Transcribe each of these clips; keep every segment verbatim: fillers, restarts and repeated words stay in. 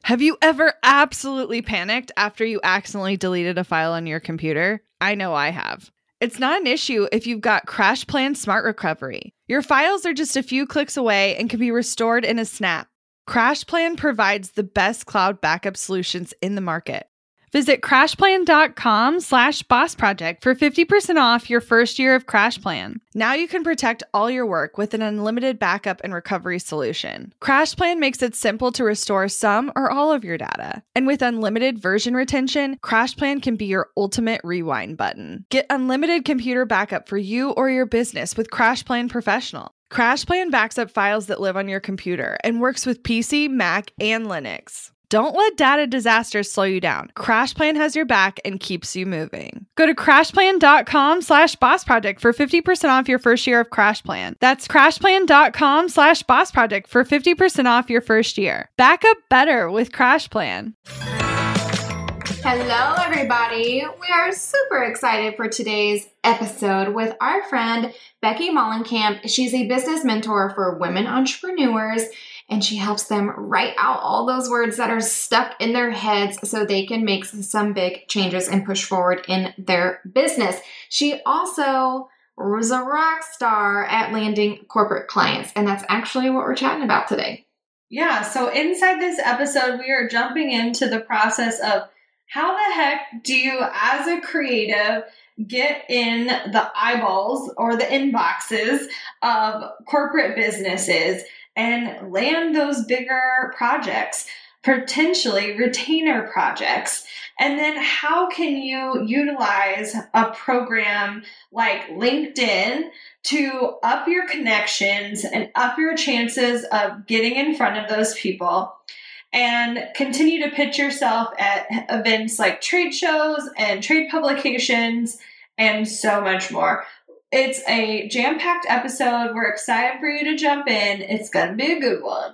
Have you ever absolutely panicked after you accidentally deleted a file on your computer? I know I have. It's not an issue if you've got CrashPlan Smart Recovery. Your files are just a few clicks away and can be restored in a snap. CrashPlan provides the best cloud backup solutions in the market. Visit crashplan.com slash boss project for fifty percent off your first year of CrashPlan. Now you can protect all your work with an unlimited backup and recovery solution. CrashPlan makes it simple to restore some or all of your data. And with unlimited version retention, CrashPlan can be your ultimate rewind button. Get unlimited computer backup for you or your business with CrashPlan Professional. CrashPlan backs up files that live on your computer and works with P C, Mac, and Linux. Don't let data disasters slow you down. CrashPlan has your back and keeps you moving. Go to crashplan.com slash boss project for fifty percent off your first year of CrashPlan. That's crashplan.com slash boss project for fifty percent off your first year. Back up better with CrashPlan. Hello, everybody. We are super excited for today's episode with our friend, Becky Mollenkamp. She's a business mentor for women entrepreneurs, and she helps them write out all those words that are stuck in their heads so they can make some big changes and push forward in their business. She also was a rock star at landing corporate clients, and that's actually what we're chatting about today. Yeah, so inside this episode, we are jumping into the process of how the heck do you, as a creative, get in the eyeballs or the inboxes of corporate businesses and land those bigger projects, potentially retainer projects? And then how can you utilize a program like LinkedIn to up your connections and up your chances of getting in front of those people and continue to pitch yourself at events like trade shows and trade publications and so much more? It's a jam-packed episode. We're excited for you to jump in. It's going to be a good one.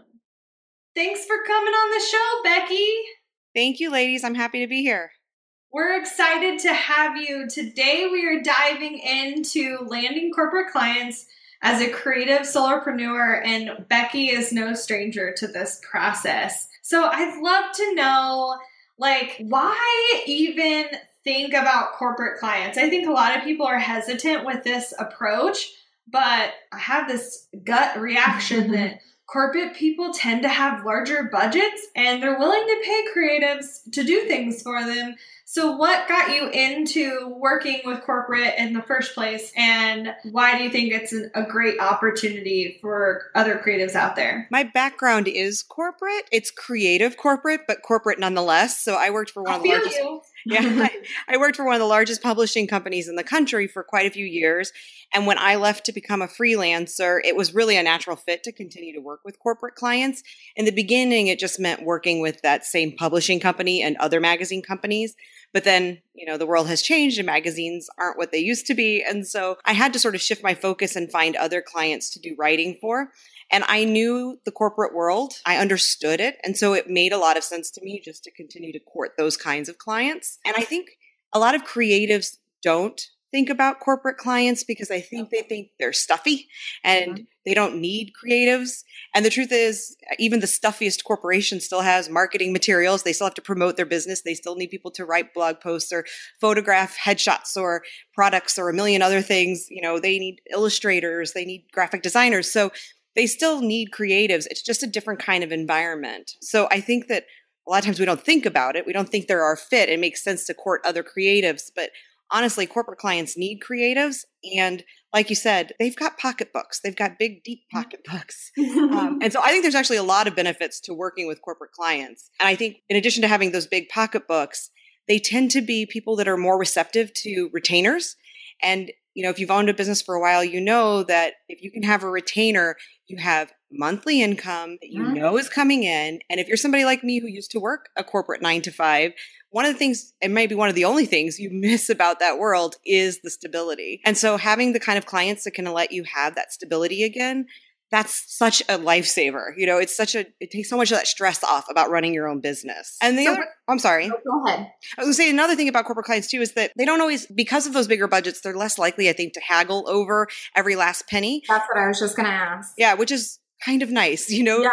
Thanks for coming on the show, Becky. Thank you, ladies. I'm happy to be here. We're excited to have you. Today, we are diving into landing corporate clients as a creative solopreneur, and Becky is no stranger to this process. So I'd love to know, like, why even think about corporate clients? I think a lot of people are hesitant with this approach, but I have this gut reaction that corporate people tend to have larger budgets and they're willing to pay creatives to do things for them. So what got you into working with corporate in the first place, and why do you think it's an, a great opportunity for other creatives out there? My background is corporate. It's creative corporate, but corporate nonetheless. So I worked for one I of the feel largest you. Yeah, I, I worked for one of the largest publishing companies in the country for quite a few years. And when I left to become a freelancer, it was really a natural fit to continue to work with corporate clients. In the beginning, it just meant working with that same publishing company and other magazine companies. But then, you know, the world has changed and magazines aren't what they used to be. And so I had to sort of shift my focus and find other clients to do writing for. And I knew the corporate world. I understood it. And so it made a lot of sense to me just to continue to court those kinds of clients. And I think a lot of creatives don't think about corporate clients because I think they think they're stuffy and mm-hmm. they don't need creatives. And the truth is, even the stuffiest corporation still has marketing materials. They still have to promote their business. They still need people to write blog posts or photograph headshots or products or a million other things. You know, they need illustrators, they need graphic designers. So they still need creatives. It's just a different kind of environment. So I think that a lot of times we don't think about it. We don't think they're our fit. It makes sense to court other creatives, but honestly, corporate clients need creatives. And like you said, they've got pocketbooks. They've got big, deep pocketbooks. um, and so I think there's actually a lot of benefits to working with corporate clients. And I think in addition to having those big pocketbooks, they tend to be people that are more receptive to retainers. And, you know, if you've owned a business for a while, you know that if you can have a retainer, you have monthly income that you mm-hmm. know is coming in. And if you're somebody like me who used to work a corporate nine to five, one of the things, and maybe one of the only things you miss about that world is the stability. And so having the kind of clients that can let you have that stability again, that's such a lifesaver. You know, it's such a, it takes so much of that stress off about running your own business. And the so, other, I'm sorry. No, go ahead. I was going to say another thing about corporate clients too is that they don't always, because of those bigger budgets, they're less likely, I think, to haggle over every last penny. That's what I was just going to ask. Yeah, which is kind of nice, you know? Yeah.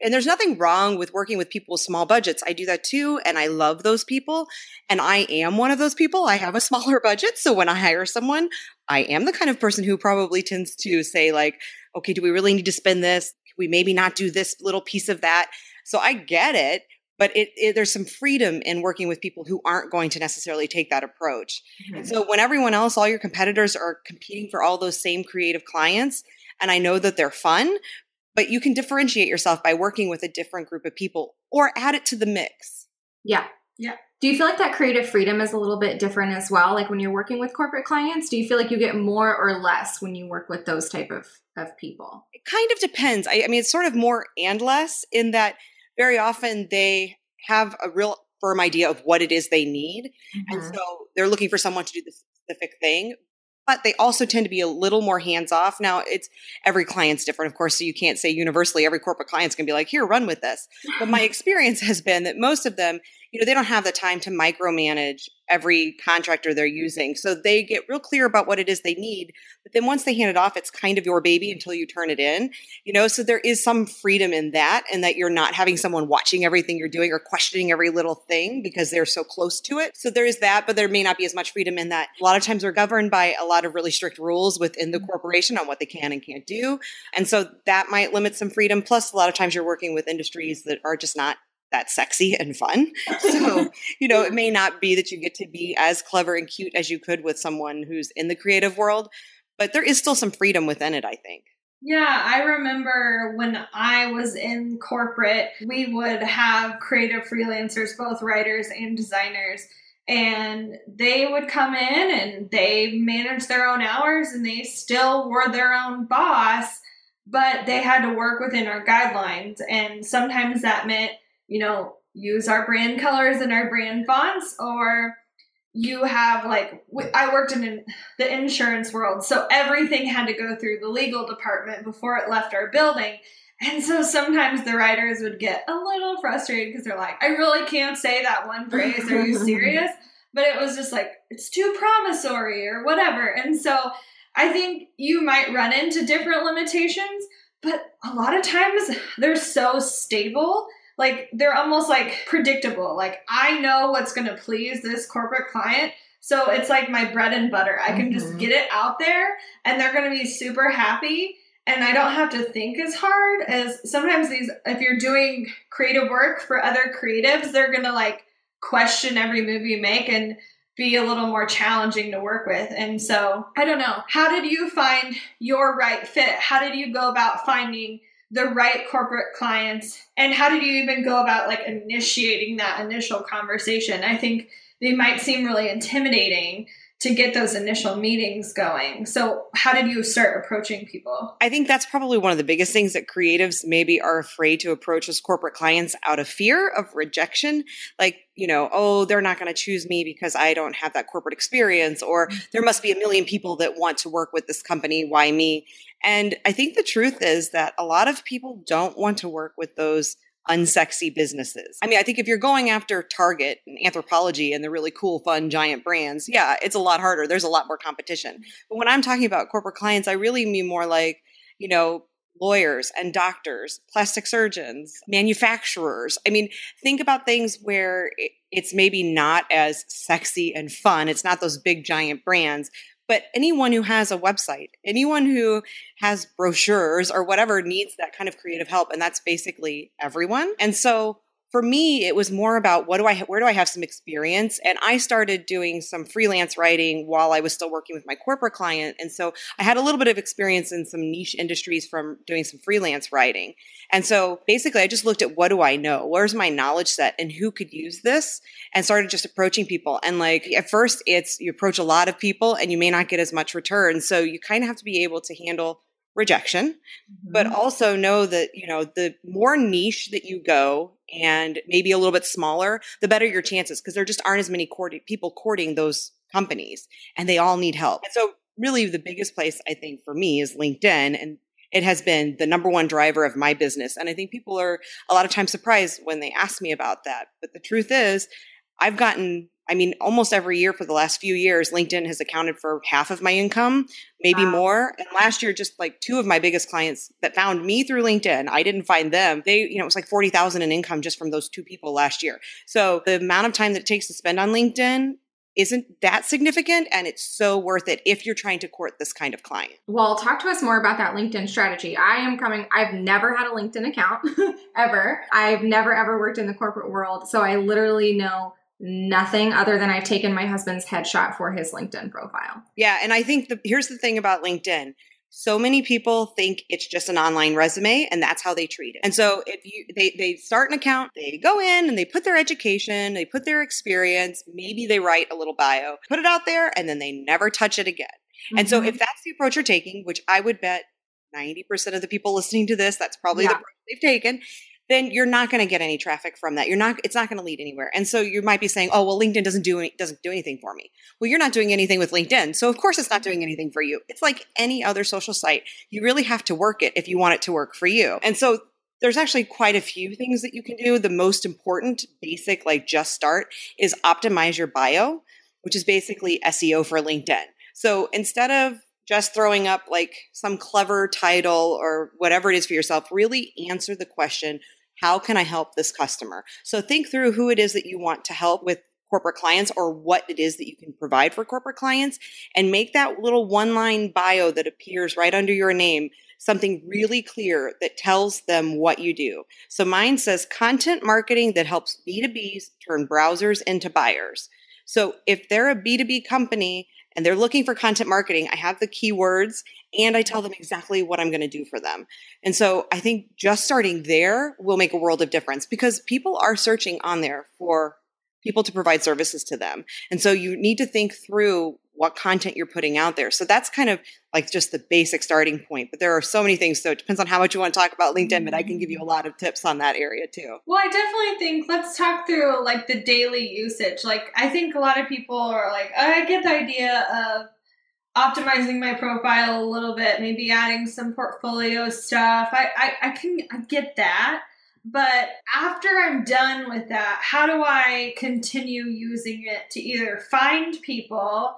And there's nothing wrong with working with people with small budgets. I do that too. And I love those people. And I am one of those people. I have a smaller budget. So when I hire someone, I am the kind of person who probably tends to say like, okay, do we really need to spend this? Can we maybe not do this little piece of that? So I get it. But it, it, there's some freedom in working with people who aren't going to necessarily take that approach. Mm-hmm. And so when everyone else, all your competitors are competing for all those same creative clients, and I know that they're fun, but you can differentiate yourself by working with a different group of people or add it to the mix. Yeah. Yeah. Do you feel like that creative freedom is a little bit different as well? Like when you're working with corporate clients, do you feel like you get more or less when you work with those type of, of people? It kind of depends. I, I mean, it's sort of more and less in that very often they have a real firm idea of what it is they need. Mm-hmm. And so they're looking for someone to do the specific thing. But they also tend to be a little more hands-off. Now, it's every client's different, of course, so you can't say universally every corporate client's going to be like, here, run with this. But my experience has been that most of them, you know, they don't have the time to micromanage every contractor they're using. So they get real clear about what it is they need. But then once they hand it off, it's kind of your baby until you turn it in, you know, so there is some freedom in that, and that you're not having someone watching everything you're doing or questioning every little thing because they're so close to it. So there is that, but there may not be as much freedom in that. A lot of times we're governed by a lot of really strict rules within the corporation on what they can and can't do. And so that might limit some freedom. Plus, a lot of times you're working with industries that are just not that sexy and fun. So, you know, it may not be that you get to be as clever and cute as you could with someone who's in the creative world, but there is still some freedom within it, I think. Yeah, I remember when I was in corporate, we would have creative freelancers, both writers and designers, and they would come in and they managed their own hours and they still were their own boss, but they had to work within our guidelines. And sometimes that meant, you know, use our brand colors and our brand fonts, or you have like, I worked in the insurance world, so everything had to go through the legal department before it left our building. And so sometimes the writers would get a little frustrated because they're like, I really can't say that one phrase. Are you serious? But it was just like, it's too promissory or whatever. And so I think you might run into different limitations, but a lot of times they're so stable. Like, they're almost like predictable. Like, I know what's going to please this corporate client. So it's like my bread and butter. I can mm-hmm. just get it out there and they're going to be super happy. And I don't have to think as hard as sometimes these, if you're doing creative work for other creatives, they're going to like question every move you make and be a little more challenging to work with. And so I don't know. How did you find your right fit? How did you go about finding the right corporate clients, and how did you even go about like initiating that initial conversation? I think they might seem really intimidating to get those initial meetings going. So how did you start approaching people? I think that's probably one of the biggest things that creatives maybe are afraid to approach as corporate clients out of fear of rejection. Like, you know, oh, they're not going to choose me because I don't have that corporate experience, or there must be a million people that want to work with this company. Why me? And I think the truth is that a lot of people don't want to work with those unsexy businesses. I mean, I think if you're going after Target and Anthropologie and the really cool, fun, giant brands, yeah, it's a lot harder. There's a lot more competition. But when I'm talking about corporate clients, I really mean more like, you know, lawyers and doctors, plastic surgeons, manufacturers. I mean, think about things where it's maybe not as sexy and fun. It's not those big, giant brands. But anyone who has a website, anyone who has brochures or whatever needs that kind of creative help. And that's basically everyone. And so for me, it was more about what do I, where do I have some experience? And I started doing some freelance writing while I was still working with my corporate client. And so I had a little bit of experience in some niche industries from doing some freelance writing. And so basically I just looked at what do I know? Where's my knowledge set and who could use this? And started just approaching people. And like at first it's, you approach a lot of people and you may not get as much return. So you kind of have to be able to handle rejection, mm-hmm. but also know that, you know, the more niche that you go and maybe a little bit smaller, the better your chances, because there just aren't as many courting, people courting those companies and they all need help. And so really the biggest place I think for me is LinkedIn, and it has been the number one driver of my business. And I think people are a lot of times surprised when they ask me about that. But the truth is, I've gotten I mean, almost every year for the last few years, LinkedIn has accounted for half of my income, maybe Wow. more. And last year, just like two of my biggest clients that found me through LinkedIn, I didn't find them. They, you know, it was like forty thousand in income just from those two people last year. So the amount of time that it takes to spend on LinkedIn isn't that significant. And it's so worth it if you're trying to court this kind of client. Well, talk to us more about that LinkedIn strategy. I am coming, I've never had a LinkedIn account ever. I've never, ever worked in the corporate world. So I literally know nothing other than I've taken my husband's headshot for his LinkedIn profile. Yeah. And I think the, here's the thing about LinkedIn. So many people think it's just an online resume and that's how they treat it. And so if you they they start an account, they go in and they put their education, they put their experience, maybe they write a little bio, put it out there, and then they never touch it again. Mm-hmm. And so if that's the approach you're taking, which I would bet ninety percent of the people listening to this, that's probably Yeah. the approach they've taken, then you're not going to get any traffic from that. You're not, it's not going to lead anywhere. And so you might be saying, oh, well, LinkedIn doesn't do any, doesn't do anything for me. Well, you're not doing anything with LinkedIn. So of course it's not doing anything for you. It's like any other social site. You really have to work it if you want it to work for you. And so there's actually quite a few things that you can do. The most important, basic, like just start is optimize your bio, which is basically S E O for LinkedIn. So instead of just throwing up like some clever title or whatever it is for yourself, really answer the question, how can I help this customer? So think through who it is that you want to help with corporate clients or what it is that you can provide for corporate clients and make that little one-line bio that appears right under your name something really clear that tells them what you do. So mine says content marketing that helps B two Bs turn browsers into buyers. So if they're a B two B company and they're looking for content marketing, I have the keywords and I tell them exactly what I'm going to do for them. And so I think just starting there will make a world of difference because people are searching on there for people to provide services to them. And so you need to think through what content you're putting out there. So that's kind of like just the basic starting point. But there are so many things. So it depends on how much you want to talk about LinkedIn, but I can give you a lot of tips on that area too. Well, I definitely think let's talk through like the daily usage. Like I think a lot of people are like, oh, I get the idea of optimizing my profile a little bit, maybe adding some portfolio stuff. I, I, I can I get that. But after I'm done with that, how do I continue using it to either find people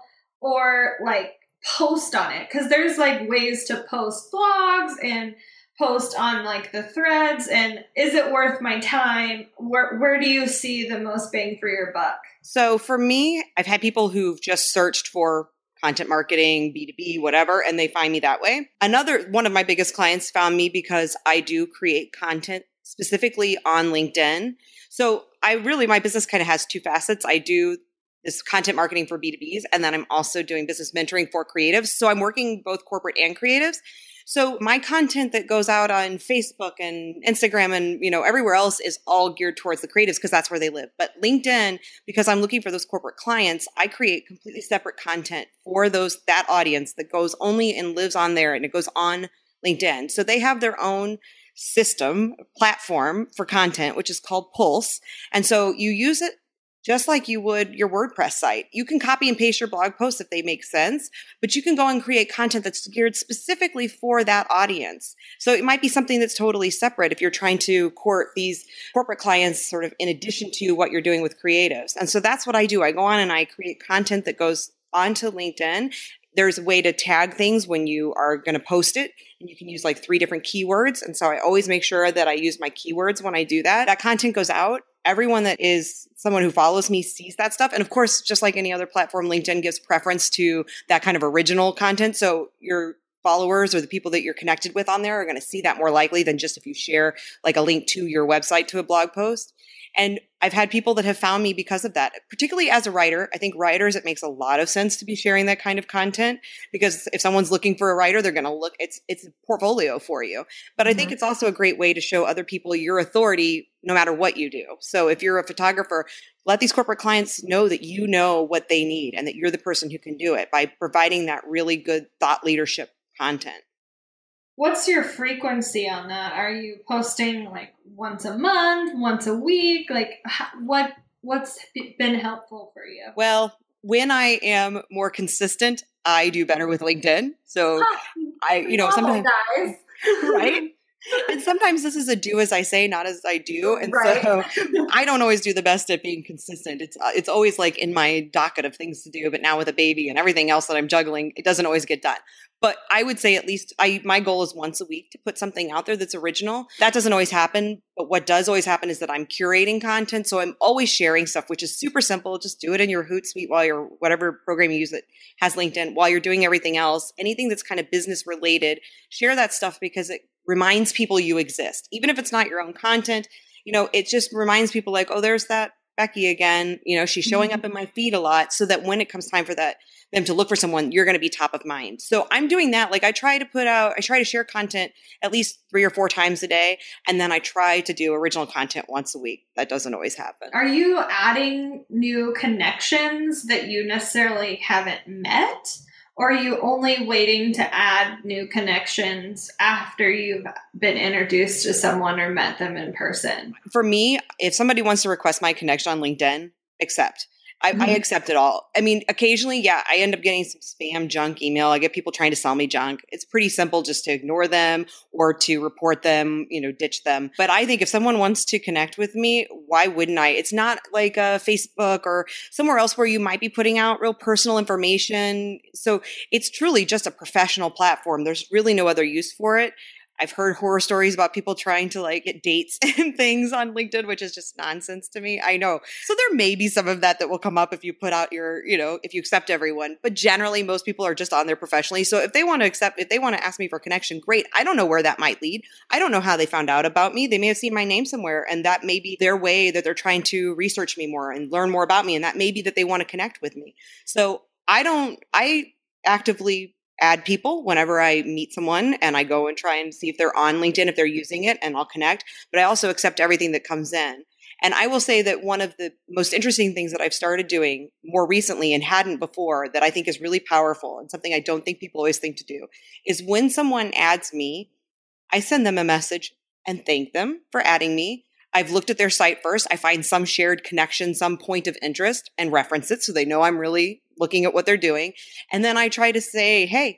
or like post on it? Because there's like ways to post blogs and post on like the threads. And is it worth my time? Where where do you see the most bang for your buck? So for me, I've had people who've just searched for content marketing, B two B, whatever, and they find me that way. Another one of my biggest clients found me because I do create content specifically on LinkedIn. So I really, my business kind of has two facets. I do this content marketing for B two Bs, and then I'm also doing business mentoring for creatives. So I'm working both corporate and creatives. So my content that goes out on Facebook and Instagram and, you know, everywhere else is all geared towards the creatives because that's where they live. But LinkedIn, because I'm looking for those corporate clients, I create completely separate content for those, that audience that goes only and lives on there and it goes on LinkedIn. So they have their own system, platform for content, which is called Pulse. And so you use it just like you would your WordPress site. You can copy and paste your blog posts if they make sense, but you can go and create content that's geared specifically for that audience. So it might be something that's totally separate if you're trying to court these corporate clients sort of in addition to what you're doing with creatives. And so that's what I do. I go on and I create content that goes onto LinkedIn. There's a way to tag things when you are going to post it, and you can use like three different keywords. And so I always make sure that I use my keywords when I do that. That content goes out. Everyone that is someone who follows me sees that stuff. And of course, just like any other platform, LinkedIn gives preference to that kind of original content. So your followers or the people that you're connected with on there are going to see that more likely than just if you share like a link to your website to a blog post. And I've had people that have found me because of that, particularly as a writer. I think writers, it makes a lot of sense to be sharing that kind of content because if someone's looking for a writer, they're going to look, it's it's a portfolio for you. But I mm-hmm. think it's also a great way to show other people your authority no matter what you do. So if you're a photographer, let these corporate clients know that you know what they need and that you're the person who can do it by providing that really good thought leadership content. What's your frequency on that? Are you posting like once a month, once a week? Like how, what what's been helpful for you? Well, when I am more consistent, I do better with LinkedIn. So huh. I, you know, sometimes guys. right? And sometimes this is a do as I say, not as I do. And Right. so I don't always do the best at being consistent. It's uh, it's always like in my docket of things to do, but now with a baby and everything else that I'm juggling, it doesn't always get done. But I would say at least I my goal is once a week to put something out there that's original. That doesn't always happen, but what does always happen is that I'm curating content. So I'm always sharing stuff, which is super simple. Just do it in your Hootsuite while you're whatever program you use that has LinkedIn while you're doing everything else. Anything that's kind of business related, share that stuff because it reminds people you exist. Even if it's not your own content, you know, it just reminds people like, oh, there's that Becky again. You know, she's showing up in my feed a lot so that when it comes time for that, them to look for someone, you're going to be top of mind. So I'm doing that. Like I try to put out, I try to share content at least three or four times a day. And then I try to do original content once a week. That doesn't always happen. Are you adding new connections that you necessarily haven't met? Or are you only waiting to add new connections after you've been introduced to someone or met them in person? For me, if somebody wants to request my connection on LinkedIn, accept. I, mm-hmm. I accept it all. I mean, occasionally, yeah, I end up getting some spam junk email. I get people trying to sell me junk. It's pretty simple just to ignore them or to report them, you know, ditch them. But I think if someone wants to connect with me, why wouldn't I? It's not like a Facebook or somewhere else where you might be putting out real personal information. So it's truly just a professional platform. There's really no other use for it. I've heard horror stories about people trying to like get dates and things on LinkedIn, which is just nonsense to me. I know. So there may be some of that that will come up if you put out your, you know, if you accept everyone. But generally, most people are just on there professionally. So if they want to accept, if they want to ask me for connection, great. I don't know where that might lead. I don't know how they found out about me. They may have seen my name somewhere and that may be their way that they're trying to research me more and learn more about me. And that may be that they want to connect with me. So I don't, I actively add people whenever I meet someone and I go and try and see if they're on LinkedIn, if they're using it, and I'll connect. But I also accept everything that comes in. And I will say that one of the most interesting things that I've started doing more recently and hadn't before that I think is really powerful and something I don't think people always think to do is when someone adds me, I send them a message and thank them for adding me. I've looked at their site first. I find some shared connection, some point of interest and reference it so they know I'm really looking at what they're doing. And then I try to say, hey,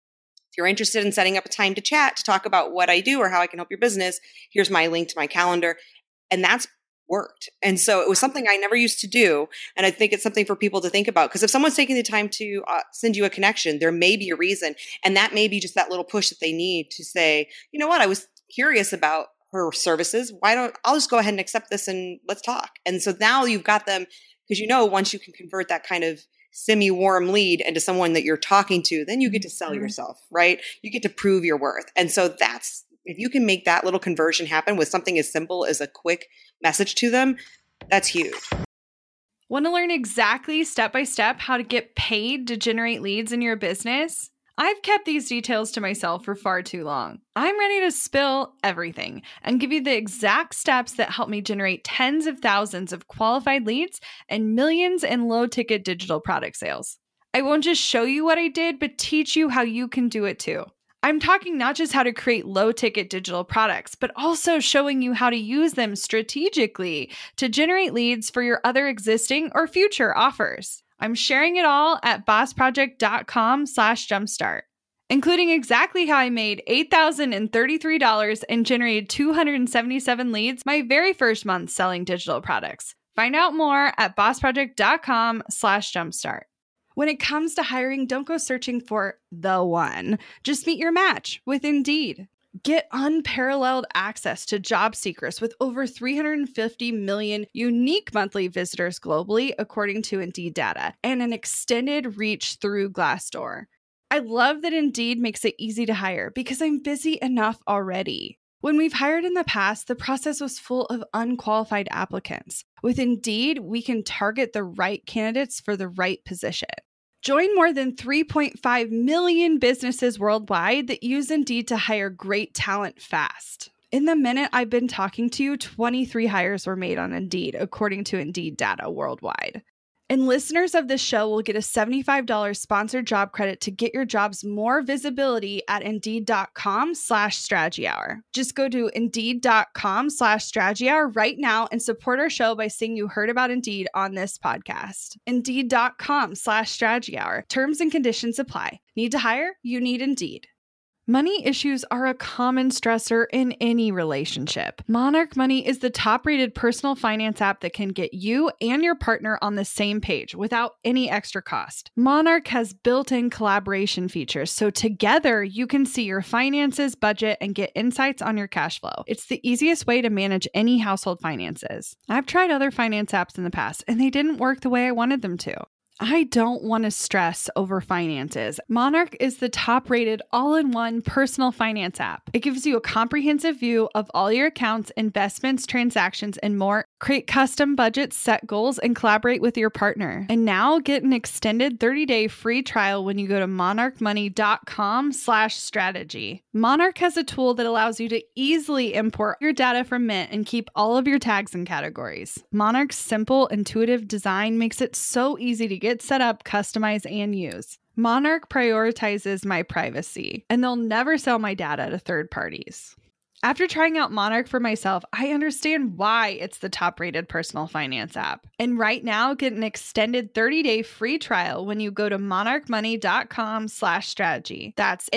if you're interested in setting up a time to chat to talk about what I do or how I can help your business, here's my link to my calendar. And that's worked. And so it was something I never used to do. And I think it's something for people to think about because if someone's taking the time to uh, send you a connection, there may be a reason. And that may be just that little push that they need to say, you know what, I was curious about her services. Why don't I'll just go ahead and accept this and let's talk. And so now you've got them because you know, once you can convert that kind of semi-warm lead into someone that you're talking to, then you get to sell yourself, right? You get to prove your worth. And so that's, if you can make that little conversion happen with something as simple as a quick message to them, that's huge. Want to learn exactly step by step how to get paid to generate leads in your business? I've kept these details to myself for far too long. I'm ready to spill everything and give you the exact steps that help me generate tens of thousands of qualified leads and millions in low-ticket digital product sales. I won't just show you what I did, but teach you how you can do it too. I'm talking not just how to create low-ticket digital products, but also showing you how to use them strategically to generate leads for your other existing or future offers. I'm sharing it all at bossproject.com slash jumpstart, including exactly how I made eight thousand thirty-three dollars and generated two hundred seventy-seven leads my very first month selling digital products. Find out more at bossproject.com slash jumpstart. When it comes to hiring, don't go searching for the one. Just meet your match with Indeed. Get unparalleled access to job seekers with over three hundred fifty million unique monthly visitors globally, according to Indeed data, and an extended reach through Glassdoor. I love that Indeed makes it easy to hire because I'm busy enough already. When we've hired in the past, the process was full of unqualified applicants. With Indeed, we can target the right candidates for the right position. Join more than three point five million businesses worldwide that use Indeed to hire great talent fast. In the minute I've been talking to you, twenty-three hires were made on Indeed, according to Indeed data worldwide. And listeners of this show will get a seventy-five dollars sponsored job credit to get your jobs more visibility at Indeed.com slash strategy hour. Just go to Indeed.com slash strategy hour right now and support our show by saying you heard about Indeed on this podcast. Indeed.com slash strategy hour. Terms and conditions apply. Need to hire? You need Indeed. Money issues are a common stressor in any relationship. Monarch Money is the top-rated personal finance app that can get you and your partner on the same page without any extra cost. Monarch has built-in collaboration features, so together you can see your finances, budget, and get insights on your cash flow. It's the easiest way to manage any household finances. I've tried other finance apps in the past, and they didn't work the way I wanted them to. I don't want to stress over finances. Monarch is the top-rated all-in-one personal finance app. It gives you a comprehensive view of all your accounts, investments, transactions, and more. Create custom budgets, set goals, and collaborate with your partner. And now get an extended thirty-day free trial when you go to monarchmoney.com slash strategy. Monarch has a tool that allows you to easily import your data from Mint and keep all of your tags and categories. Monarch's simple, intuitive design makes it so easy to get set up, customize, and use. Monarch prioritizes my privacy, and they'll never sell my data to third parties. After trying out Monarch for myself, I understand why it's the top-rated personal finance app. And right now, get an extended thirty-day free trial when you go to monarchmoney.com slash strategy. That's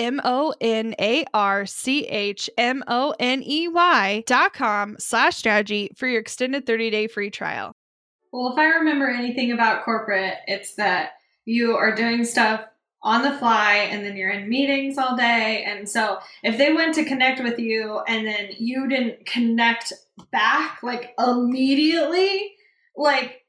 M-O-N-A-R-C-H-M-O-N-E-Y dot com slash strategy for your extended thirty-day free trial. Well, if I remember anything about corporate, it's that you are doing stuff on the fly and then you're in meetings all day. And so if they went to connect with you and then you didn't connect back like immediately, like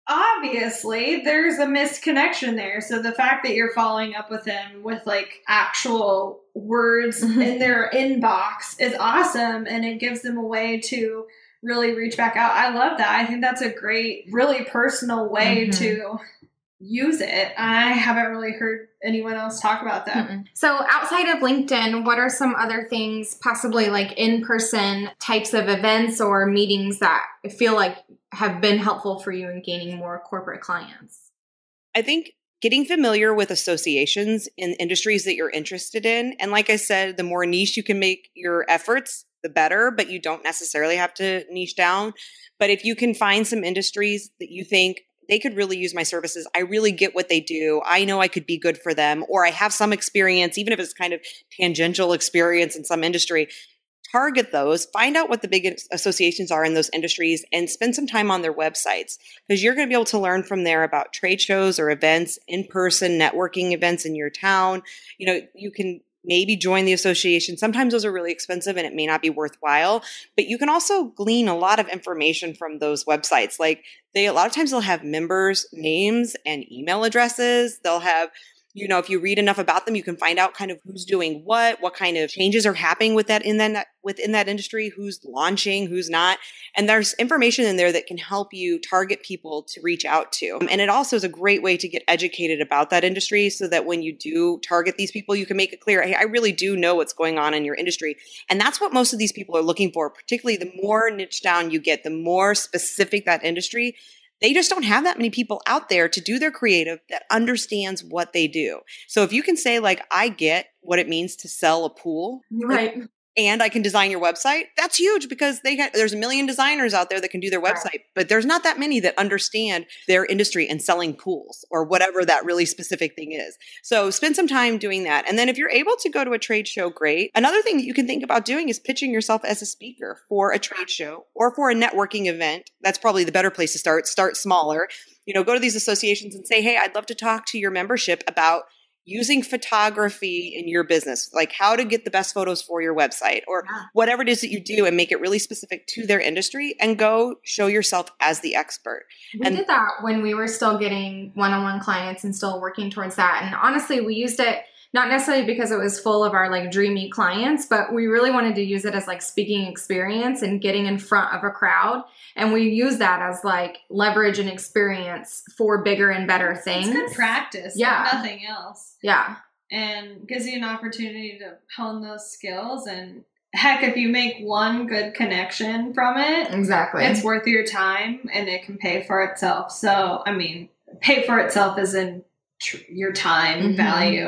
obviously there's a missed connection there. So the fact that you're following up with them with like actual words Mm-hmm. in their inbox is awesome. And it gives them a way to really reach back out. I love that. I think that's a great, really personal way Mm-hmm. to use it. I haven't really heard anyone else talk about that. Mm-mm. So outside of LinkedIn, what are some other things, possibly like in-person types of events or meetings that I feel like have been helpful for you in gaining more corporate clients? I think getting familiar with associations in industries that you're interested in. And like I said, the more niche you can make your efforts, the better, but you don't necessarily have to niche down. But if you can find some industries that you think they could really use my services, I really get what they do, I know I could be good for them, or I have some experience, even if it's kind of tangential experience in some industry, target those, find out what the big associations are in those industries, and spend some time on their websites, because you're going to be able to learn from there about trade shows or events, in-person networking events in your town. You know, you can maybe join the association. Sometimes those are really expensive and it may not be worthwhile, but you can also glean a lot of information from those websites. Like they, a lot of times they'll have members' names and email addresses. They'll have, you know, if you read enough about them, you can find out kind of who's doing what, what kind of changes are happening with that in that within that industry, who's launching, who's not. And there's information in there that can help you target people to reach out to. And it also is a great way to get educated about that industry so that when you do target these people, you can make it clear, hey, I really do know what's going on in your industry. And that's what most of these people are looking for, particularly the more niche down you get, the more specific that industry. They just don't have that many people out there to do their creative that understands what they do. So if you can say like, I get what it means to sell a pool. Right. And I can design your website, that's huge because they got, there's a million designers out there that can do their website, right. But there's not that many that understand their industry and selling pools or whatever that really specific thing is. So spend some time doing that. And then if you're able to go to a trade show, great. Another thing that you can think about doing is pitching yourself as a speaker for a trade show or for a networking event. That's probably the better place to start. Start smaller. You know, go to these associations and say, hey, I'd love to talk to your membership about using photography in your business, like how to get the best photos for your website or yeah. whatever it is that you do, and make it really specific to their industry and go show yourself as the expert. We and did that when we were still getting one-on-one clients and still working towards that. And honestly, we used it not necessarily because it was full of our like dreamy clients, but we really wanted to use it as like speaking experience and getting in front of a crowd. And we use that as like leverage and experience for bigger and better things. It's good practice. Yeah. Like nothing else. Yeah. And gives you an opportunity to hone those skills. And heck, if you make one good connection from it, exactly, it's worth your time and it can pay for itself. So, I mean, pay for itself is in tr- your time mm-hmm. value.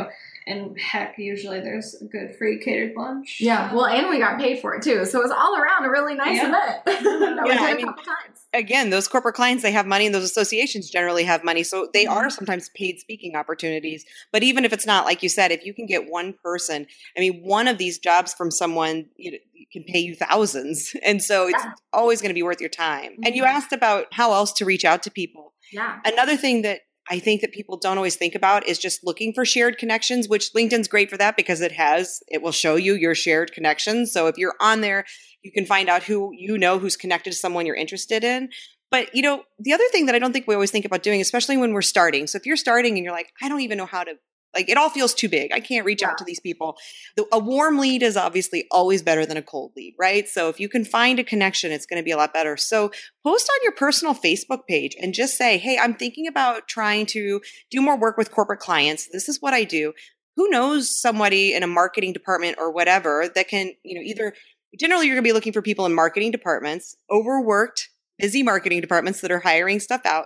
And heck, usually there's a good free catered lunch. Yeah, well, and we got paid for it too. So it was all around a really nice Yeah. event that we Yeah, did I a mean, couple times. Again, those corporate clients, they have money, and those associations generally have money. So they Mhm. are sometimes paid speaking opportunities. But even if it's not, like you said, if you can get one person, I mean, one of these jobs from someone, you know, can pay you thousands. And so it's Yeah. always going to be worth your time. And you Mhm. asked about how else to reach out to people. Yeah. Another thing that I think that people don't always think about is just looking for shared connections, which LinkedIn's great for that because it has, it will show you your shared connections. So if you're on there, you can find out who you know who's connected to someone you're interested in. But, you know, the other thing that I don't think we always think about doing, especially when we're starting. So if you're starting and you're like, I don't even know how to, like, it all feels too big. I can't reach Yeah. out to these people. The, a warm lead is obviously always better than a cold lead, right? So if you can find a connection, it's going to be a lot better. So post on your personal Facebook page and just say, hey, I'm thinking about trying to do more work with corporate clients. This is what I do. Who knows somebody in a marketing department or whatever that can, you know, either generally you're going to be looking for people in marketing departments, overworked, busy marketing departments that are hiring stuff out,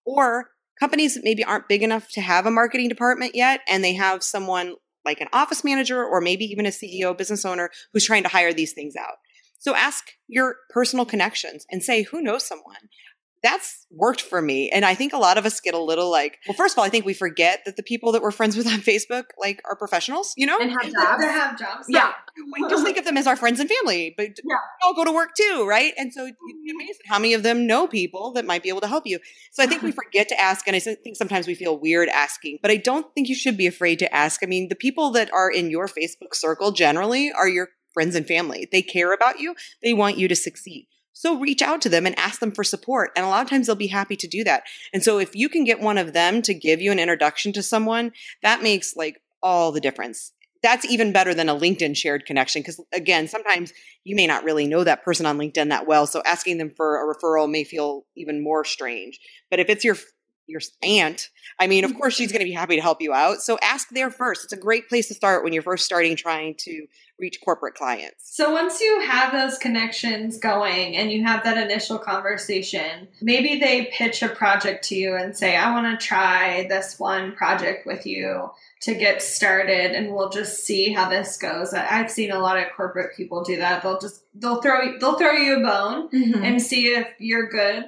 or companies that maybe aren't big enough to have a marketing department yet, and they have someone like an office manager or maybe even a C E O, business owner who's trying to hire these things out. So ask your personal connections and say, who knows someone? That's worked for me. And I think a lot of us get a little like, well, first of all, I think we forget that the people that we're friends with on Facebook, like, are professionals, you know? And have That jobs. have jobs. Yeah. We just think of them as our friends and family, but Yeah. we all go to work too, right? And so you'd be amazed at how many of them know people that might be able to help you. So I think we forget to ask, and I think sometimes we feel weird asking, but I don't think you should be afraid to ask. I mean, the people that are in your Facebook circle generally are your friends and family. They care about you. They want you to succeed. So reach out to them and ask them for support. And a lot of times they'll be happy to do that. And so if you can get one of them to give you an introduction to someone, that makes like all the difference. That's even better than a LinkedIn shared connection. Because again, sometimes you may not really know that person on LinkedIn that well. So asking them for a referral may feel even more strange. But if it's your your aunt, I mean, of course, she's going to be happy to help you out. So ask there first. It's a great place to start when you're first starting trying to reach corporate clients. So once you have those connections going and you have that initial conversation, maybe they pitch a project to you and say, I want to try this one project with you to get started, and we'll just see how this goes. I've seen a lot of corporate people do that. They'll just they'll throw they'll throw you a bone Mhm. and see if you're good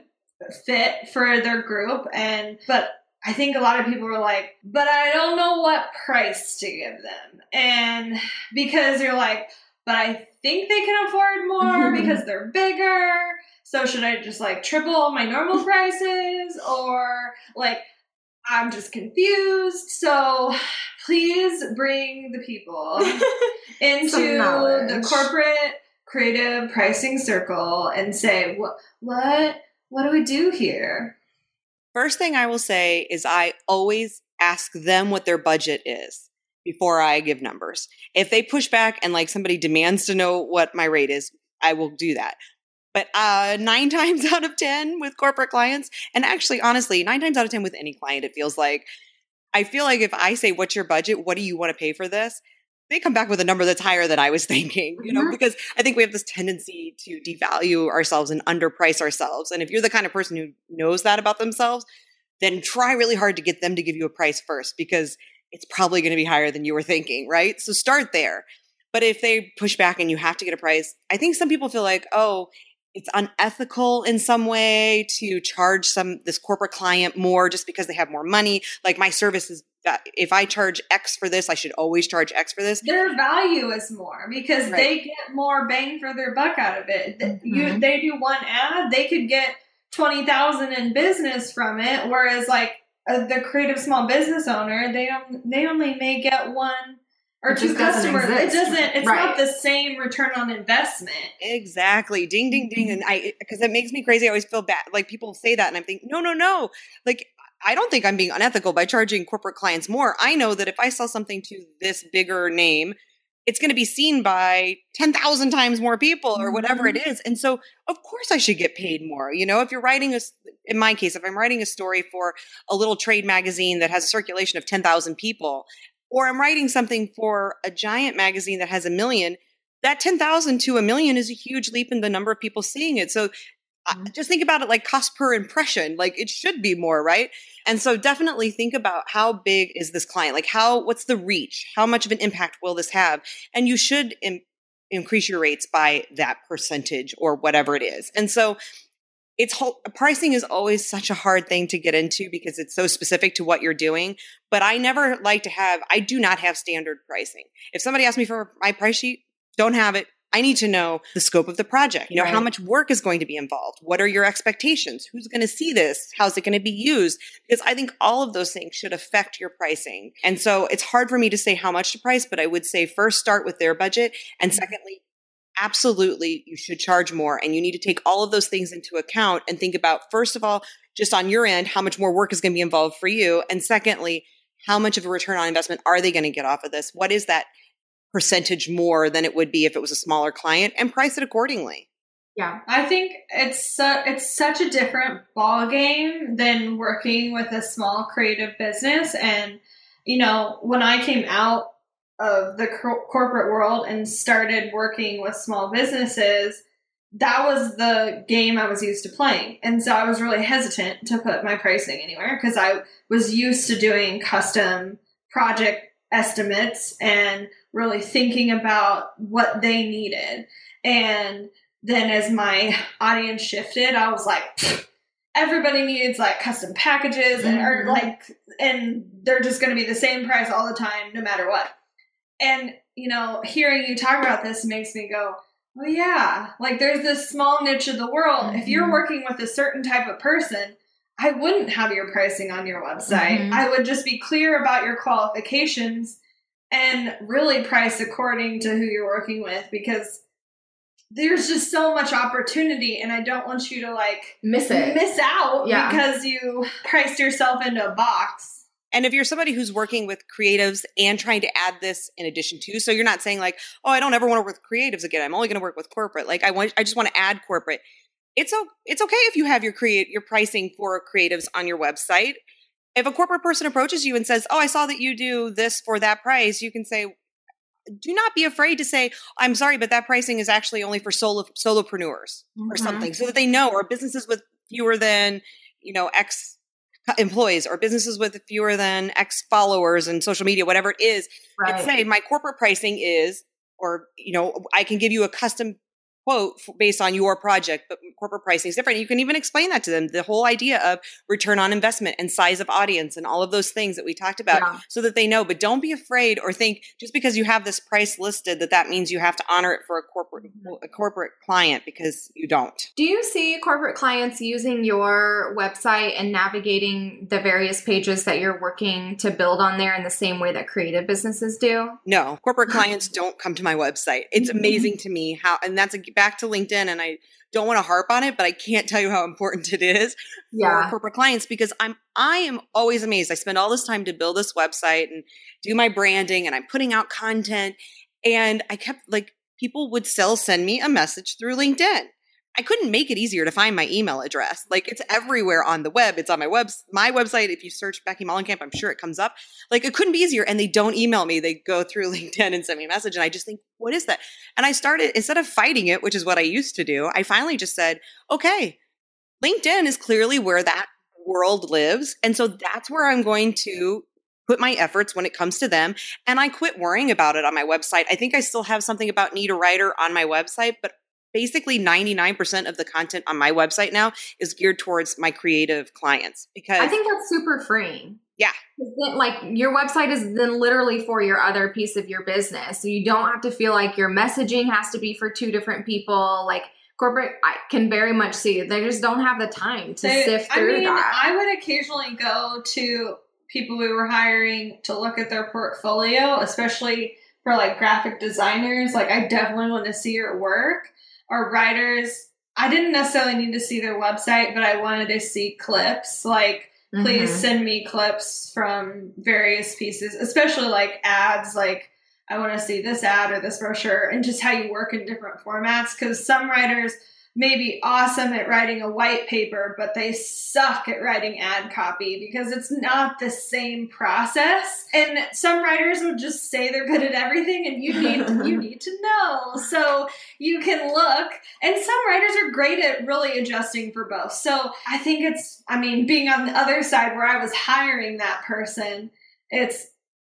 fit for their group. And but I think a lot of people are like, but I don't know what price to give them. And because you're like, but I think they can afford more because they're bigger. So should I just like triple my normal prices, or like, I'm just confused. So please bring the people into Some knowledge. the corporate creative pricing circle and say, what, what, what do we do here? First thing I will say is I always ask them what their budget is before I give numbers. If they push back and like somebody demands to know what my rate is, I will do that. But uh, nine times out of ten with corporate clients, and actually, honestly, nine times out of ten with any client, it feels like, I feel like if I say, what's your budget? What do you want to pay for this? They come back with a number that's higher than I was thinking, you know, Mhm. because I think we have this tendency to devalue ourselves and underprice ourselves. And if you're the kind of person who knows that about themselves, then try really hard to get them to give you a price first, because it's probably going to be higher than you were thinking, right? So start there. But if they push back and you have to get a price, I think some people feel like, oh, it's unethical in some way to charge some this corporate client more just because they have more money. Like, my service is that if I charge X for this, I should always charge X for this. Their value is more because Right. they get more bang for their buck out of it. Th- You, Mhm. they do one ad, they could get twenty thousand in business from it, whereas like uh, the creative small business owner, they don't, they only may get one or It two just doesn't customers. It exist. doesn't. It's Right. not the same return on investment. Exactly. Ding, ding, ding. And I, because it makes me crazy. I always feel bad. Like, people say that and I'm thinking, no, no, no. Like, I don't think I'm being unethical by charging corporate clients more. I know that if I sell something to this bigger name, it's going to be seen by ten thousand times more people or whatever it is. And so, of course, I should get paid more. You know, if you're writing a, in my case, if I'm writing a story for a little trade magazine that has a circulation of ten thousand people, or I'm writing something for a giant magazine that has a million, that ten thousand to a million is a huge leap in the number of people seeing it. So Uh, just think about it like cost per impression. Like it should be more, right? And so definitely think about how big is this client? Like how, what's the reach? How much of an impact will this have? And you should im- increase your rates by that percentage or whatever it is. And so it's whole, pricing is always such a hard thing to get into because it's so specific to what you're doing. But I never like to have, I do not have standard pricing. If somebody asks me for my price sheet, don't have it. I need to know the scope of the project. You know, Right. how much work is going to be involved? What are your expectations? Who's going to see this? How's it going to be used? Because I think all of those things should affect your pricing. And so it's hard for me to say how much to price, but I would say first start with their budget. And secondly, absolutely, you should charge more. And you need to take all of those things into account and think about, first of all, just on your end, how much more work is going to be involved for you? And secondly, how much of a return on investment are they going to get off of this? What is that percentage more than it would be if it was a smaller client, and price it accordingly? Yeah. I think it's su- it's such a different ball game than working with a small creative business. And, you know, when I came out of the cor- corporate world and started working with small businesses, that was the game I was used to playing. And so I was really hesitant to put my pricing anywhere because I was used to doing custom project estimates and really thinking about what they needed. And then as my audience shifted, I was like, everybody needs like custom packages and or like, and they're just going to be the same price all the time, no matter what. And, you know, hearing you talk about this makes me go, well, yeah, like there's this small niche of the world. Mm-hmm. If you're working with a certain type of person, I wouldn't have your pricing on your website. Mm-hmm. I would just be clear about your qualifications and really price according to who you're working with, because there's just so much opportunity and I don't want you to like miss it, miss out yeah. because you priced yourself into a box. And if you're somebody who's working with creatives and trying to add this in addition to, so you're not saying like, oh, I don't ever want to work with creatives again. I'm only going to work with corporate. Like I want, I just want to add corporate. It's it's okay if you have your create your pricing for creatives on your website. If a corporate person approaches you and says, oh, I saw that you do this for that price, you can say, do not be afraid to say, I'm sorry, but that pricing is actually only for solo solopreneurs mm-hmm. or something, so that they know, or businesses with fewer than, you know, X employees, or businesses with fewer than X followers and social media, whatever it is. Right. And say my corporate pricing is, or, you know, I can give you a custom quote based on your project, but corporate pricing is different. You can even explain that to them, the whole idea of return on investment and size of audience and all of those things that we talked about, yeah. so that they know. But don't be afraid or think just because you have this price listed that that means you have to honor it for a corporate a corporate client, because you don't. Do you see corporate clients using your website and navigating the various pages that you're working to build on there in the same way that creative businesses do? No, corporate clients don't come to my website. It's amazing to me how, and that's a back to LinkedIn, and I don't want to harp on it, but I can't tell you how important it is yeah. for corporate clients, because I'm I am always amazed. I spend all this time to build this website and do my branding, and I'm putting out content, and I kept like people would still send me a message through LinkedIn. I couldn't make it easier to find my email address. Like it's everywhere on the web. It's on my web, my website. If you search Becky Mollenkamp, I'm sure it comes up. Like it couldn't be easier. And they don't email me. They go through LinkedIn and send me a message. And I just think, what is that? And I started, instead of fighting it, which is what I used to do, I finally just said, okay, LinkedIn is clearly where that world lives. And so that's where I'm going to put my efforts when it comes to them. And I quit worrying about it on my website. I think I still have something about Need a Writer on my website, but basically ninety-nine percent of the content on my website now is geared towards my creative clients, because I think that's super freeing. Yeah. Then, like your website is then literally for your other piece of your business. So you don't have to feel like your messaging has to be for two different people. Like corporate, I can very much see they just don't have the time to they, sift through I mean, that. I would occasionally go to people we were hiring to look at their portfolio, especially for like graphic designers. Like I definitely want to see your work. Or writers, I didn't necessarily need to see their website, but I wanted to see clips. Like, mm-hmm. please send me clips from various pieces, especially like ads. Like, I want to see this ad or this brochure, and just how you work in different formats. Because some writers maybe awesome at writing a white paper, but they suck at writing ad copy because it's not the same process. And some writers would just say they're good at everything, and you need you need to know. So you can look, and some writers are great at really adjusting for both. So I think it's, I mean, being on the other side where I was hiring that person, it's,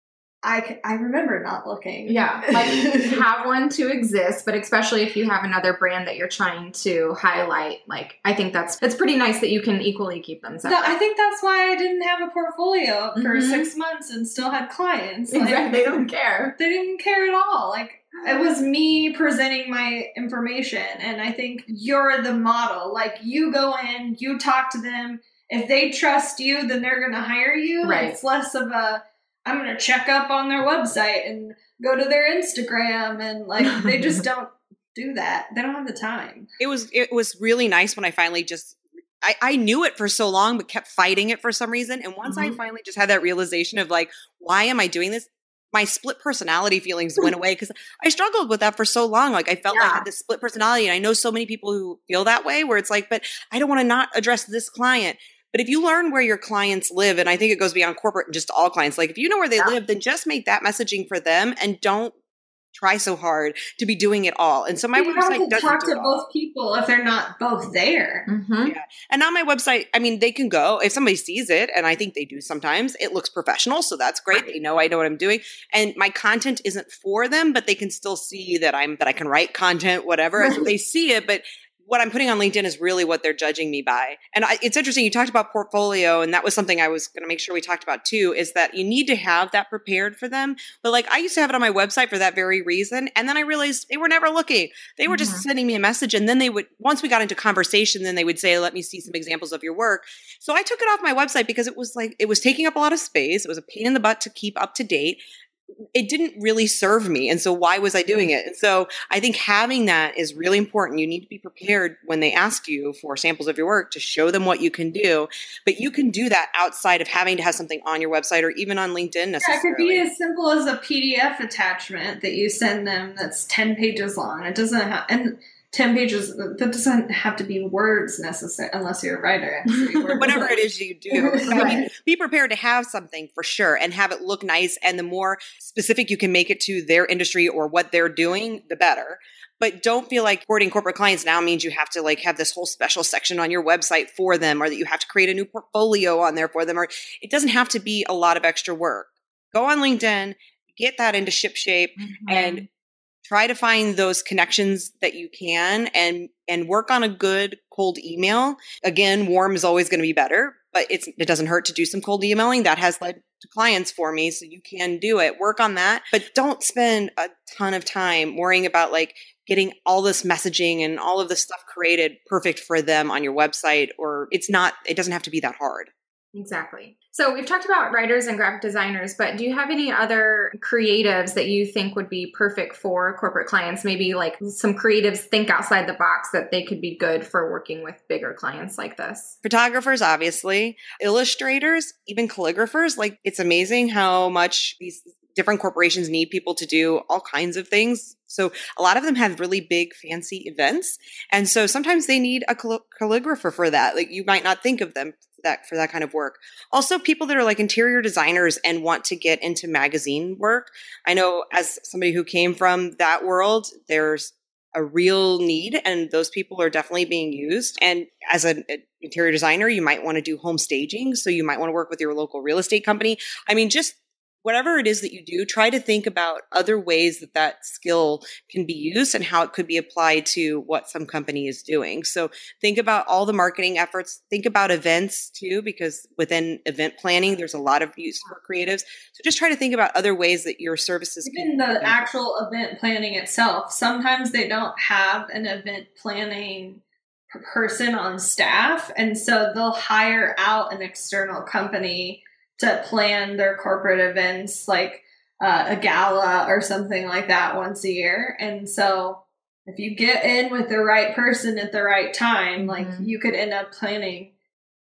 I, I remember not looking. Yeah, like have one to exist, but especially if you have another brand that you're trying to highlight, like I think that's it's pretty nice that you can equally keep them separate. No, I think that's why I didn't have a portfolio for Mhm. six months and still had clients. Exactly, Like, they don't care. They didn't care at all. Like, it was me presenting my information, and I think you're the model. Like, you go in, you talk to them. If they trust you, then they're going to hire you. Right. It's less of a, I'm going to check up on their website and go to their Instagram, and like, they just don't do that. They don't have the time. It was it was really nice when I finally just I, I knew it for so long, but kept fighting it for some reason. And once Mhm. I finally just had that realization of like, why am I doing this? My split personality feelings went away because I struggled with that for so long. Like I felt like I Yeah. had this split personality, and I know so many people who feel that way, where it's like, but I don't want to not address this client. But if you learn where your clients live, and I think it goes beyond corporate and just all clients, like if you know where they Yeah. live, then just make that messaging for them and don't try so hard to be doing it all. And so my you have website to doesn't talk do to it all. both people if they're not both there. Mm-hmm. Yeah. And on my website, I mean, they can go if somebody sees it, and I think they do sometimes. It looks professional, so that's great. Right. They know I know what I'm doing, and my content isn't for them, but they can still see that I'm that I can write content, whatever. And so they see it, but what I'm putting on LinkedIn is really what they're judging me by. And I, it's interesting. You talked about portfolio, and that was something I was going to make sure we talked about too, is that you need to have that prepared for them. But like I used to have it on my website for that very reason. And then I realized they were never looking. They were just Mhm. sending me a message. And then they would, once we got into conversation, then they would say, let me see some examples of your work. So I took it off my website because it was like, it was taking up a lot of space. It was a pain in the butt to keep up to date. It didn't really serve me. And so why was I doing it? And so I think having that is really important. You need to be prepared when they ask you for samples of your work to show them what you can do. But you can do that outside of having to have something on your website or even on LinkedIn necessarily. Yeah, it could be as simple as a P D F attachment that you send them that's ten pages long. It doesn't have, and ten pages, that doesn't have to be words necessarily, unless you're a writer. It has to be words. Whatever it is you do. I mean, Right. be prepared to have something for sure and have it look nice. And the more specific you can make it to their industry or what they're doing, the better. But don't feel like courting corporate clients now means you have to like have this whole special section on your website for them, or that you have to create a new portfolio on there for them, or it doesn't have to be a lot of extra work. Go on LinkedIn, get that into ship shape, Mhm. and try to find those connections that you can, and and work on a good cold email. Again, warm is always going to be better, but it's it doesn't hurt to do some cold emailing. That has led to clients for me, so you can do it. Work on that, but don't spend a ton of time worrying about like getting all this messaging and all of this stuff created perfect for them on your website, or it's not, it doesn't have to be that hard. Exactly. So we've talked about writers and graphic designers, but do you have any other creatives that you think would be perfect for corporate clients? Maybe like some creatives think outside the box that they could be good for working with bigger clients like this. Photographers, obviously, illustrators, even calligraphers. Like it's amazing how much these different corporations need people to do all kinds of things. So a lot of them have really big, fancy events. And so sometimes they need a cal- calligrapher for that. Like you might not think of them that for that kind of work. Also, people that are like interior designers and want to get into magazine work. I know as somebody who came from that world, there's a real need, and those people are definitely being used. And as an interior designer, you might want to do home staging. So you might want to work with your local real estate company. I mean, just whatever it is that you do, try to think about other ways that that skill can be used and how it could be applied to what some company is doing. So think about all the marketing efforts. Think about events too, because within event planning, there's a lot of use for creatives. So just try to think about other ways that your services Even can the actual event planning itself, sometimes they don't have an event planning person on staff, and so they'll hire out an external company to plan their corporate events, like uh, a gala or something like that once a year. And so if you get in with the right person at the right time, like Mhm. you could end up planning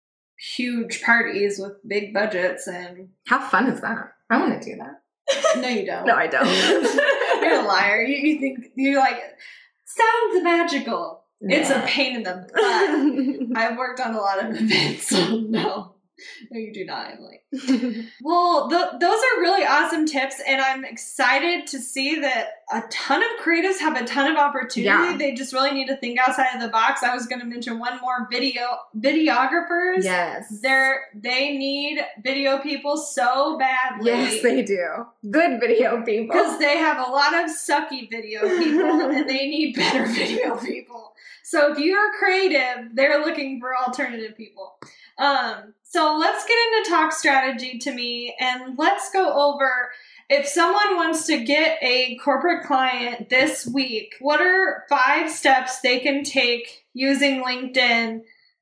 huge parties with big budgets. And How fun is that? I want to do that. no, you don't. No, I don't. You're a liar. You, you think you're like, sounds magical. It's a pain in the butt. I've worked on a lot of events, so no. No, you do not, Emily. Well, th- those are really awesome tips, and I'm excited to see that a ton of creatives have a ton of opportunity. Yeah. They just really need to think outside of the box. I was going to mention one more: video videographers. Yes, they're they need video people so badly. Yes, they do. Good video people, because they have a lot of sucky video people, and they need better video people. So if you're creative, they're looking for alternative people. Um, so let's get into talk strategy to me, and let's go over, if someone wants to get a corporate client this week, what are five steps they can take using LinkedIn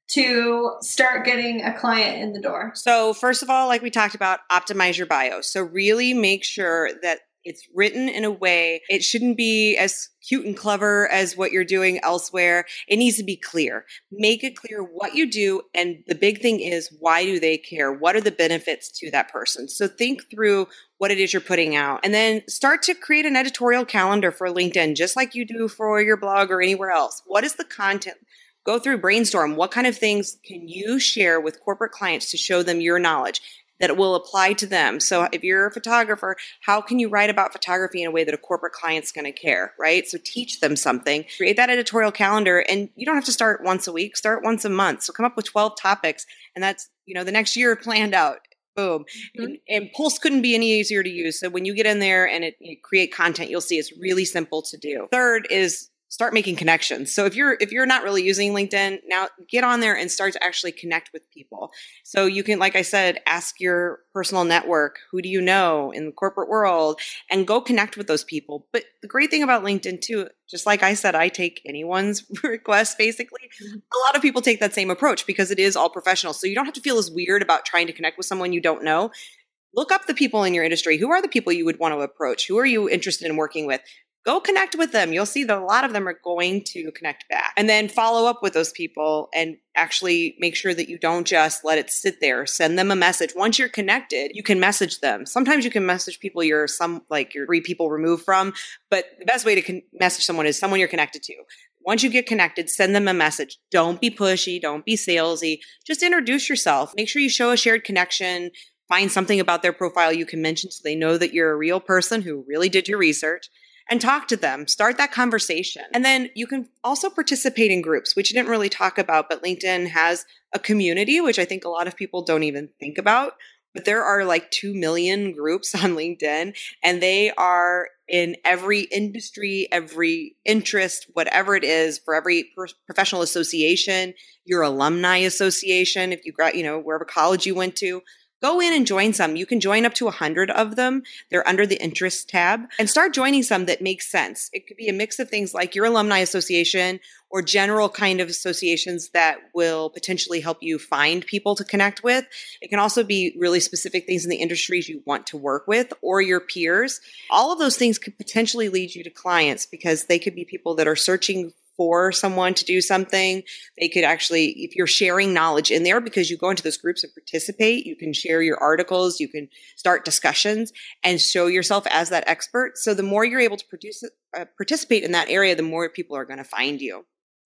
to start getting a client in the door? So first of all, like we talked about, optimize your bio. So really make sure that it's written in a way, it shouldn't be as cute and clever as what you're doing elsewhere. It needs to be clear. Make it clear what you do. And the big thing is, why do they care? What are the benefits to that person? So think through what it is you're putting out, and then start to create an editorial calendar for LinkedIn, just like you do for your blog or anywhere else. What is the content? Go through, brainstorm. What kind of things can you share with corporate clients to show them your knowledge that will apply to them? So if you're a photographer, how can you write about photography in a way that a corporate client's going to care, right? So teach them something, create that editorial calendar, and you don't have to start once a week, start once a month. So come up with twelve topics, and that's, you know, the next year planned out. Boom. Mm-hmm. And, and Pulse couldn't be any easier to use. So when you get in there and it, you create content, you'll see it's really simple to do. Third is start making connections. So if you're if you're not really using LinkedIn, now get on there and start to actually connect with people. So you can, like I said, ask your personal network, who do you know in the corporate world, and go connect with those people. But the great thing about LinkedIn too, just like I said, I take anyone's request basically. A lot of people take that same approach because it is all professional. So you don't have to feel as weird about trying to connect with someone you don't know. Look up the people in your industry. Who are the people you would want to approach? Who are you interested in working with? Go connect with them. You'll see that a lot of them are going to connect back. And then follow up with those people and actually make sure that you don't just let it sit there. Send them a message. Once you're connected, you can message them. Sometimes you can message people you're some like you're three people removed from, but the best way to con- message someone is someone you're connected to. Once you get connected, send them a message. Don't be pushy. Don't be salesy. Just introduce yourself. Make sure you show a shared connection. Find something about their profile you can mention so they know that you're a real person who really did your research. And talk to them, start that conversation. And then you can also participate in groups, which you didn't really talk about, but LinkedIn has a community, which I think a lot of people don't even think about. But there are like two million groups on LinkedIn, and they are in every industry, every interest, whatever it is, for every per- professional association, your alumni association, if you got, you know, wherever college you went to. Go in and join some. You can join up to one hundred of them. They're under the interest tab, and start joining some that make sense. It could be a mix of things like your alumni association or general kind of associations that will potentially help you find people to connect with. It can also be really specific things in the industries you want to work with or your peers. All of those things could potentially lead you to clients because they could be people that are searching for someone to do something. They could actually, if you're sharing knowledge in there, because you go into those groups and participate, you can share your articles, you can start discussions and show yourself as that expert. So the more you're able to produce, uh, participate in that area, the more people are going to find you.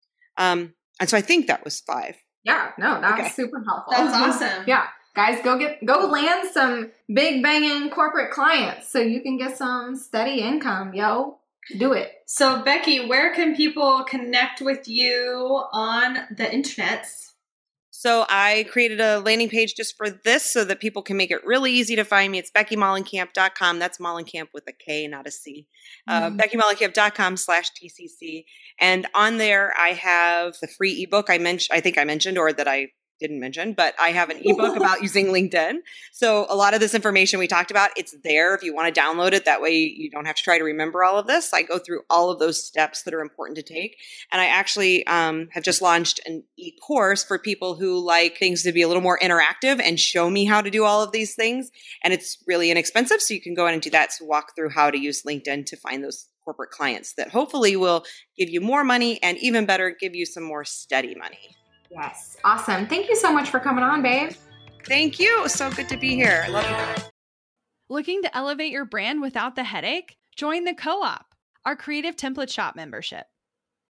Um, and so I think that was five. Yeah, no, that Okay. was super helpful. That's awesome. Yeah. Guys, go get go land some big banging corporate clients so you can get some steady income, yo. Do it. So, Becky, where can people connect with you on the internets? So I created a landing page just for this so that people can make it really easy to find me. It's becky mollenkamp dot com. That's Mollenkamp with a K, not a C. Uh, mm. becky mollenkamp dot com slash T C C. And on there, I have the free ebook I mentioned, I think I mentioned, or that I didn't mention, but I have an ebook about using LinkedIn. So a lot of this information we talked about, it's there if you want to download it. That way you don't have to try to remember all of this. I go through all of those steps that are important to take. And I actually um, have just launched an e-course for people who like things to be a little more interactive and show me how to do all of these things. And it's really inexpensive. So you can go in and do that to walk through how to use LinkedIn to find those corporate clients that hopefully will give you more money and even better, give you some more steady money. Yes. Awesome. Thank you so much for coming on, babe. Thank you. So good to be here. I love you. Looking to elevate your brand without the headache? Join the Co-op, our creative template shop membership.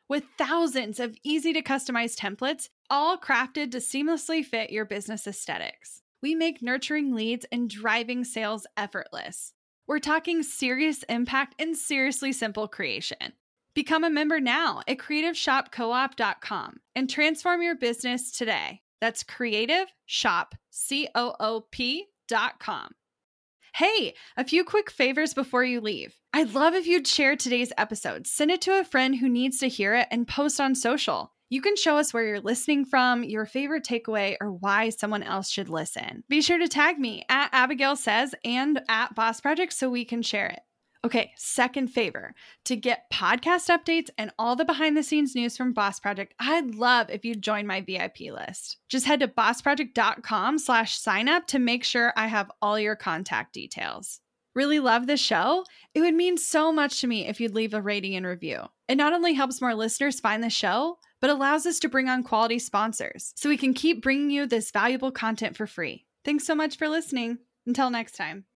with thousands of easy to customize templates, all crafted to seamlessly fit your business aesthetics. We make nurturing leads and driving sales effortless. We're talking serious impact and seriously simple creation. Become a member now at creative shop co op dot com and transform your business today. That's creative shop coop dot com. Hey, a few quick favors before you leave. I'd love if you'd share today's episode, send it to a friend who needs to hear it, and post on social. You can show us where you're listening from, your favorite takeaway, or why someone else should listen. Be sure to tag me at Abigail Says and at Boss Project so we can share it. Okay, second favor. To get podcast updates and all the behind the scenes news from Boss Project, I'd love if you'd join my V I P list. Just head to boss project dot com slash sign up to make sure I have all your contact details. Really love the show? It would mean so much to me if you'd leave a rating and review. It not only helps more listeners find the show, but allows us to bring on quality sponsors so we can keep bringing you this valuable content for free. Thanks so much for listening. Until next time.